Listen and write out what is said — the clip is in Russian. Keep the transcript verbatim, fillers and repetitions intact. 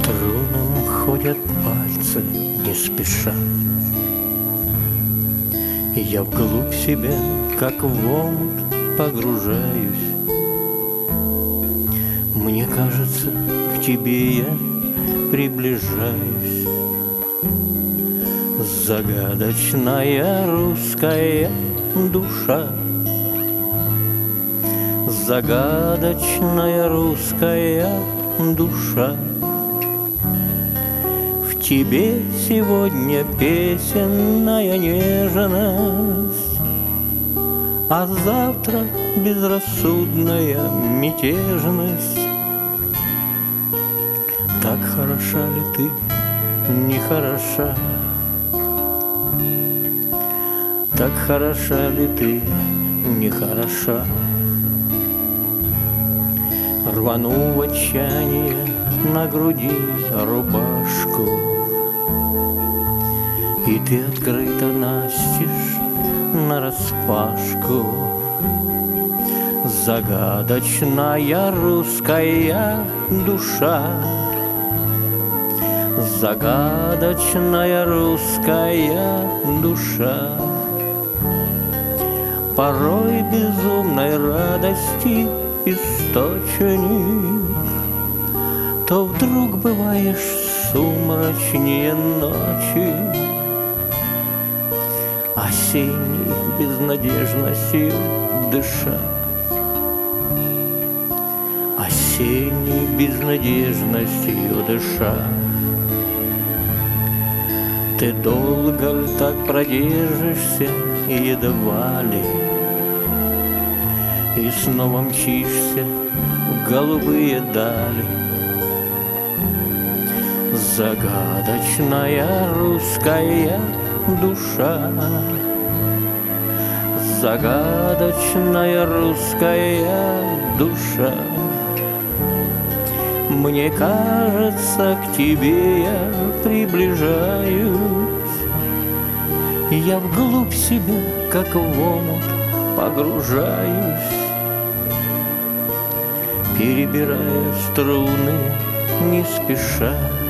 струнам ходят пальцы не спеша. И я вглубь себя, как в омут, погружаюсь. Мне кажется, к тебе я приближаюсь. Загадочная русская душа, загадочная русская душа. В тебе сегодня песенная нежность, а завтра безрассудная мятежность. Так хороша ли ты, не хороша? Так хороша ли ты, не хороша? Рвану в отчаяние на груди рубашку, и ты открыта настежь нараспашку. Загадочная русская душа, загадочная русская душа. Порой безумной радости источник, то вдруг бываешь сумрачнее ночи, осенней безнадежностью дыша, осенней безнадежностью дыша. Ты долго ли так продержишься, едва ли, и снова мчишься в голубые дали. Загадочная русская душа, загадочная русская душа. Мне кажется, к тебе я приближаюсь. Я вглубь себя, как в омут, погружаюсь, перебирая струны не спеша.